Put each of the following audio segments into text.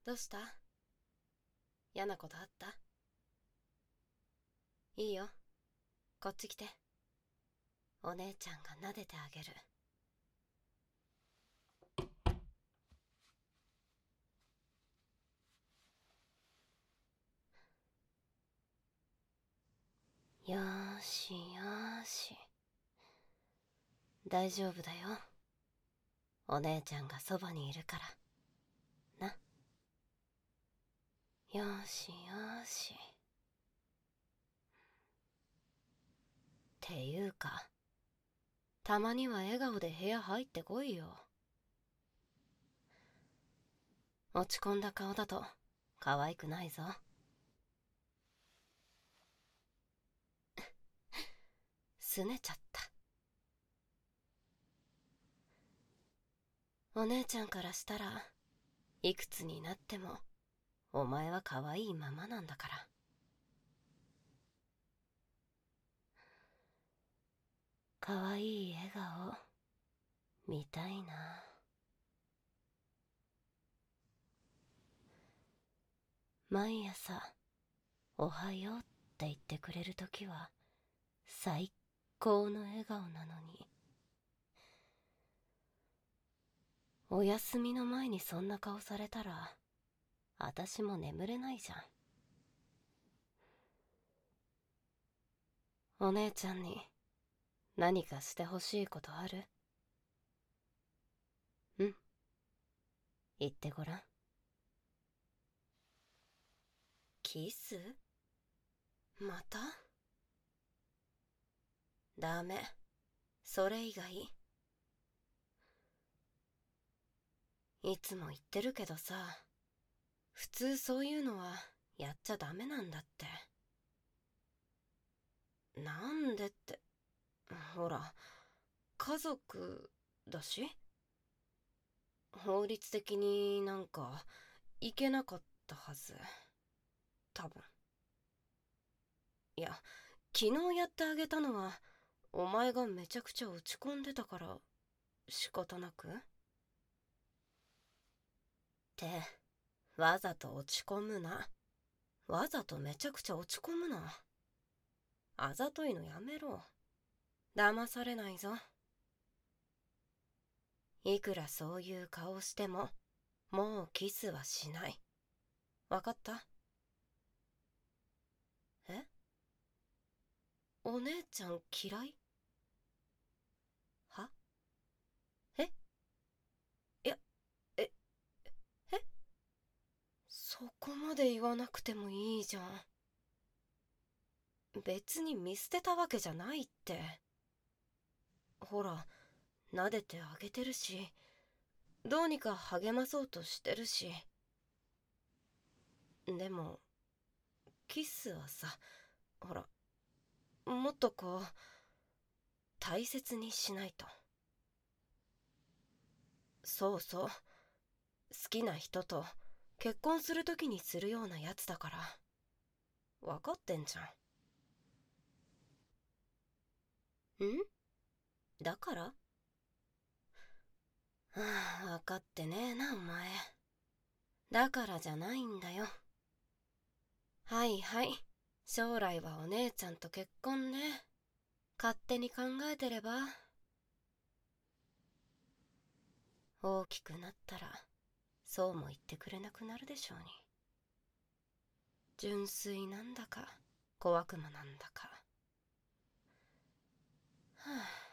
どうした？嫌なことあった？いいよ、こっち来て。お姉ちゃんが撫でてあげる。よーしよーし。大丈夫だよ。お姉ちゃんがそばにいるから。な。よーしよーし。っていうか、たまには笑顔で部屋入ってこいよ。落ち込んだ顔だと可愛くないぞ。すねちゃった。お姉ちゃんからしたらいくつになってもお前は可愛いままなんだから。可愛い笑顔見たいな。毎朝おはようって言ってくれるときは最高の笑顔なのに、お休みの前にそんな顔されたら私も眠れないじゃん。お姉ちゃんに何かしてほしいことある？うん、言ってごらん。キス？また？ダメ、それ以外。いつも言ってるけどさ、普通そういうのはやっちゃダメなんだって。なんでって、ほら、家族だし、法律的になんかいけなかったはず。多分。いや、昨日やってあげたのはお前がめちゃくちゃ落ち込んでたから仕方なくって、わざと落ち込むな。わざとめちゃくちゃ落ち込むな。あざといのやめろ。騙されないぞ。いくらそういう顔してももうキスはしない。わかった？え？お姉ちゃん嫌い？は？え？いや、え、え？そこまで言わなくてもいいじゃん。別に見捨てたわけじゃないって。ほら、撫でてあげてるし、どうにか励まそうとしてるし。でも、キスはさ、ほら、もっとこう、大切にしないと。そうそう。好きな人と結婚するときにするようなやつだから。分かってんじゃん。だから？はあ、分かってねえな、お前。だからじゃないんだよ。はいはい。将来はお姉ちゃんと結婚ね。勝手に考えてれば。大きくなったら、そうも言ってくれなくなるでしょうに。純粋なんだか、小悪魔なんだか。はあ、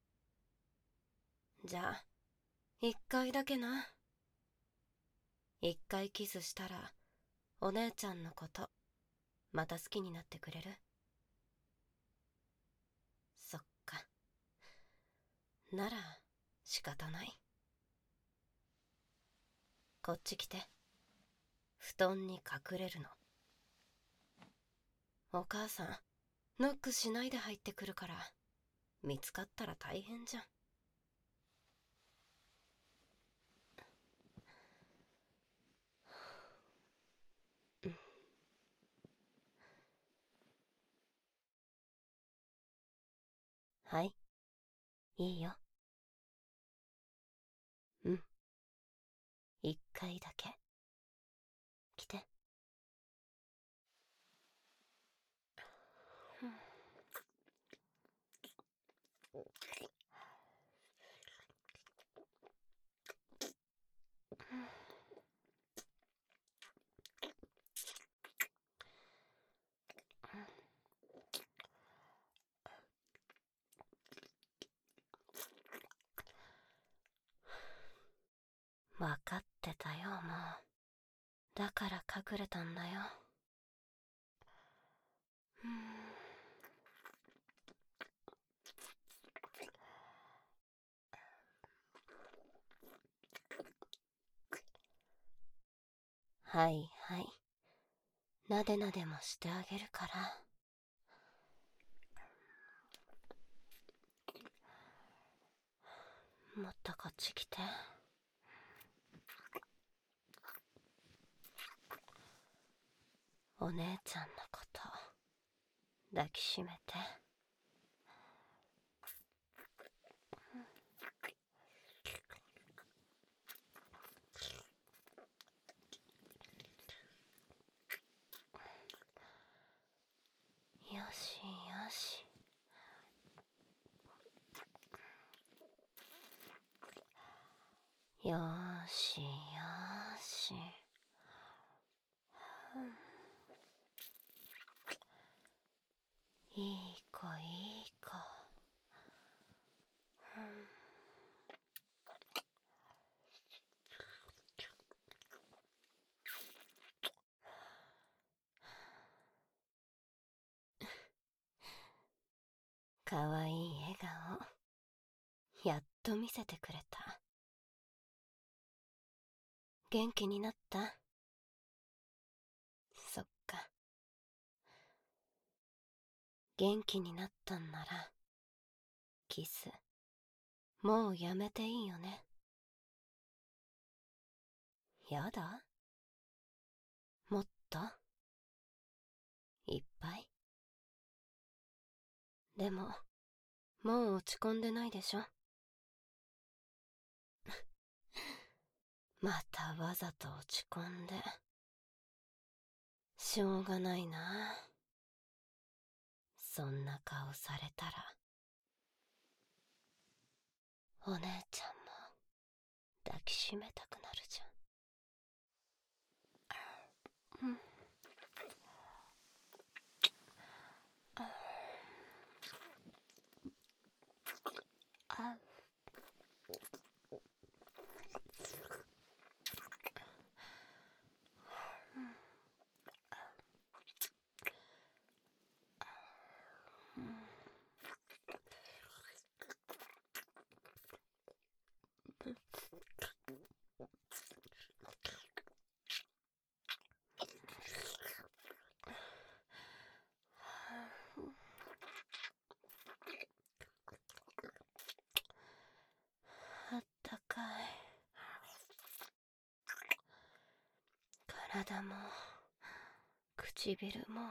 じゃあ、一回だけな。一回キスしたら、お姉ちゃんのこと、また好きになってくれる？そっか。なら、仕方ない。こっち来て。布団に隠れるの。お母さん、ノックしないで入ってくるから、見つかったら大変じゃん。はい、いいよ。うん。一回だけ。 わかってたよ、もう。だから隠れたんだよ。はいはい。なでなでもしてあげるから。もっとこっち来て。お姉ちゃんのこと抱きしめて。よしよし。よしよし。いい子いい子。かわいい笑顔、やっと見せてくれた。元気になった？そっか。元気になったんなら、キス、もうやめていいよね。やだ？もっと？いっぱい？でも、もう落ち込んでないでしょ？またわざと落ち込んで。しょうがないな。そんな顔されたら。お姉ちゃんも抱きしめたくなるじゃん。うん。あ、あったかい。体も唇も。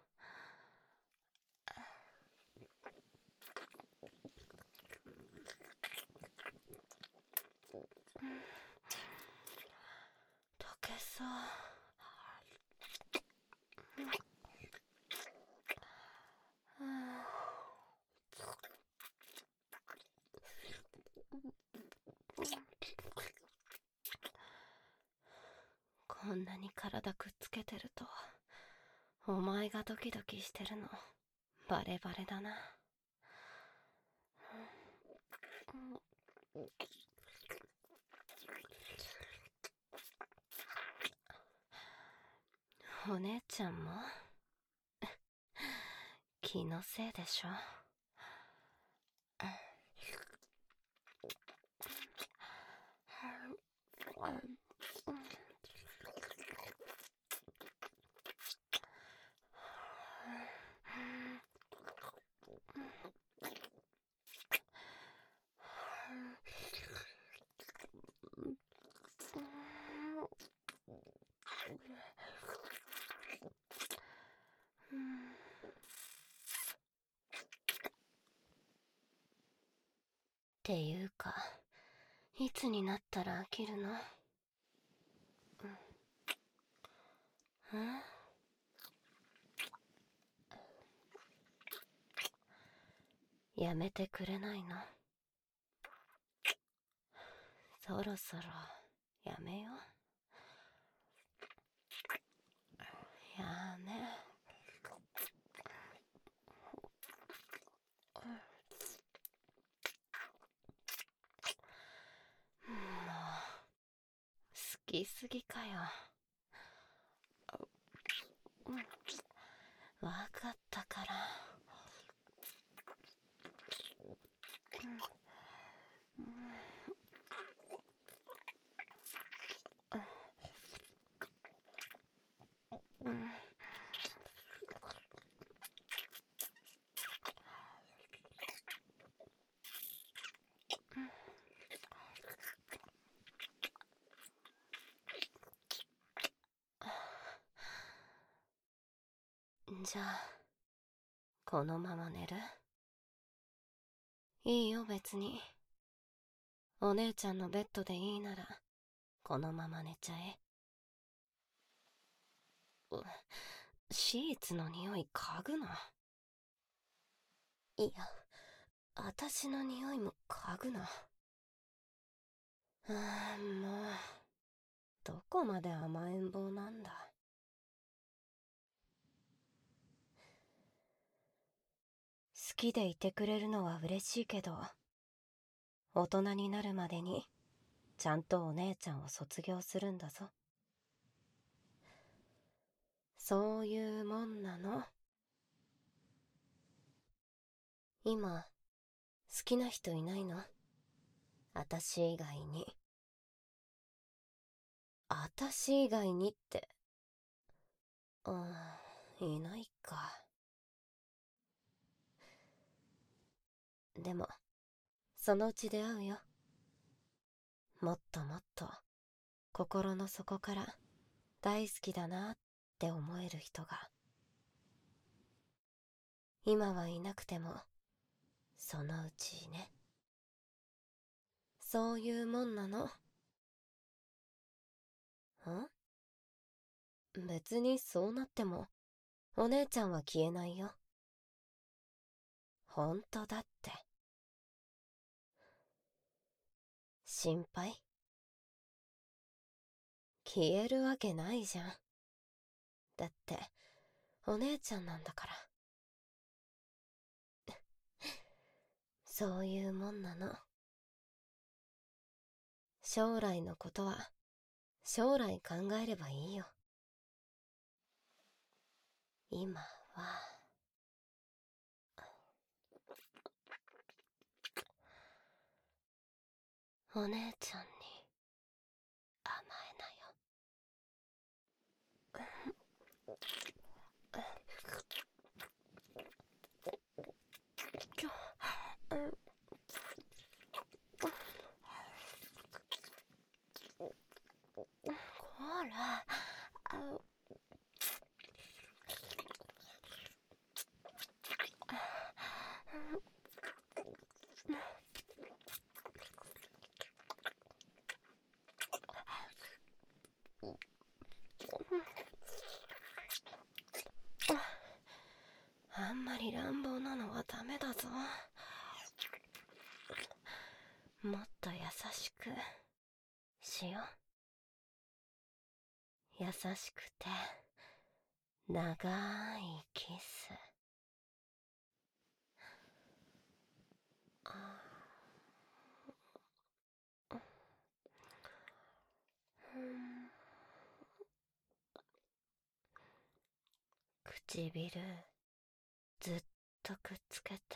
溶けそう。こんなに体くっつけてると、お前がドキドキしてるのバレバレだな。お姉ちゃんも気のせいでしょ。っていうか、いつになったら飽きるの？うん？ やめてくれないの？そろそろやめよう。やめ。もう好きすぎかよ。わかったから。じゃあこのまま寝る？いいよ別に。お姉ちゃんのベッドでいいならこのまま寝ちゃえ。シーツの匂い嗅ぐな。いや、私の匂いも嗅ぐな。もうどこまで甘えん坊なんだ。好きでいてくれるのは嬉しいけど、大人になるまでにちゃんとお姉ちゃんを卒業するんだぞ。そういうもんなの。今好きな人いないの？私以外に。私以外にって。いないか。でもそのうち出会うよ。もっともっと心の底から大好きだなって思える人が。今はいなくてもそのうちね。そういうもんなの。別にそうなってもお姉ちゃんは消えないよ。ほんとだって。心配？消えるわけないじゃん。だってお姉ちゃんなんだから。そういうもんなの。将来のことは将来考えればいいよ。今はお姉ちゃんに甘えなよ。こら、あんまり乱暴なのはダメだぞ。もっと優しくしよう。優しくて長いキス。唇ずっとくっつけて。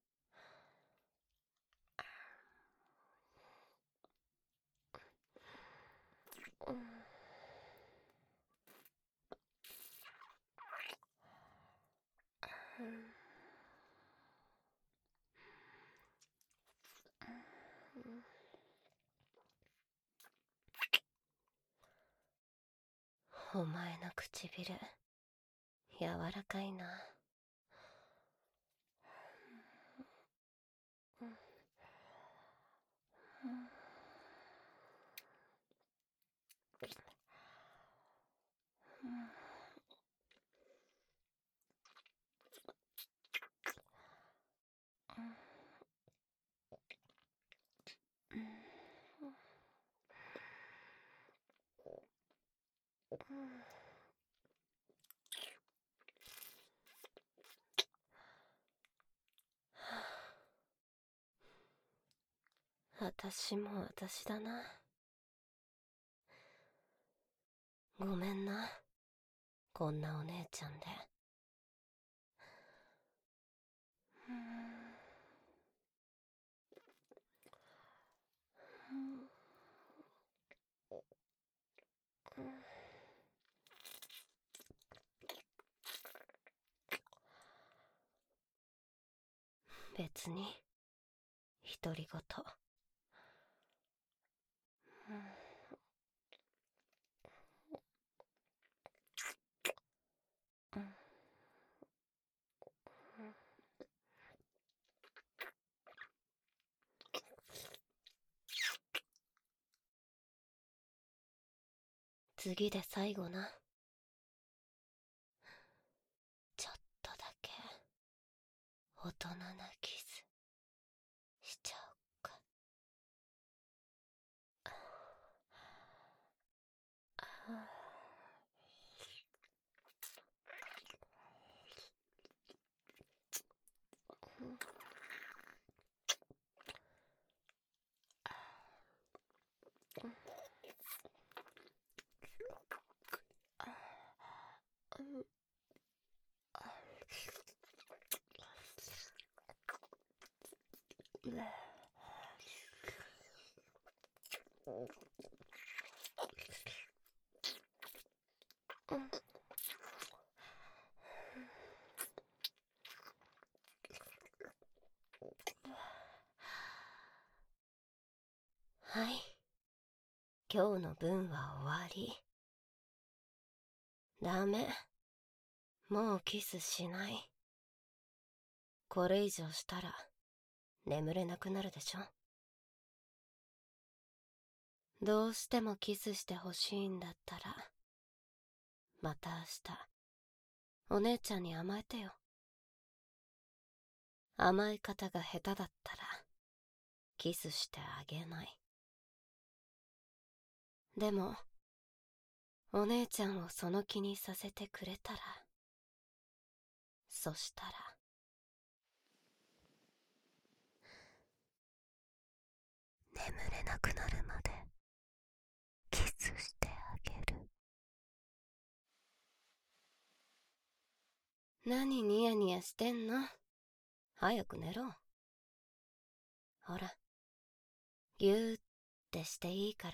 お前の唇柔らかいな。 私も私だな。ごめんな。こんなお姉ちゃんで。別に独り言。次で最後な。ちょっとだけ大人なキスしちゃおっか。はい。今日の分は終わり。ダメ。もうキスしない。これ以上したら眠れなくなるでしょ。どうしてもキスしてほしいんだったら、また明日、お姉ちゃんに甘えてよ。甘え方が下手だったら、キスしてあげない。でも、お姉ちゃんをその気にさせてくれたら、そしたら、眠れなくなるまで、キスしてあげる。何ニヤニヤしてんの？早く寝ろ。ほら、ぎゅーってしていいから。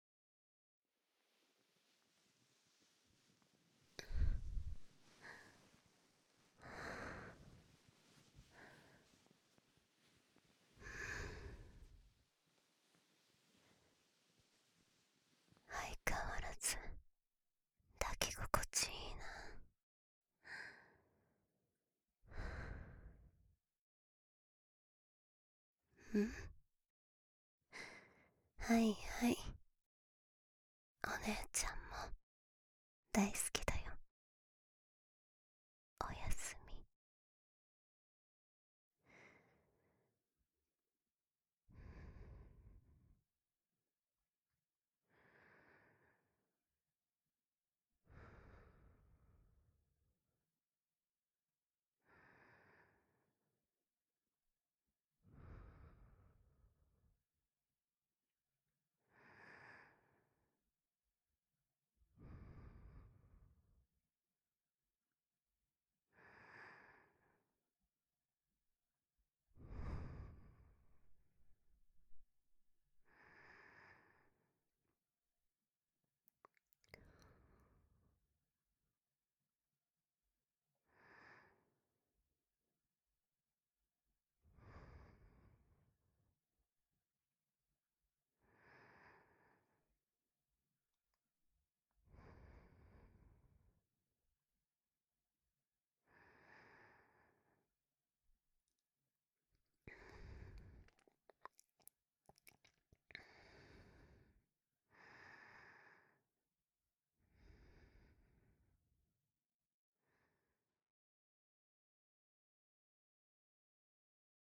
相変わらず抱き心地いいな。はいはい。お姉ちゃんも大好き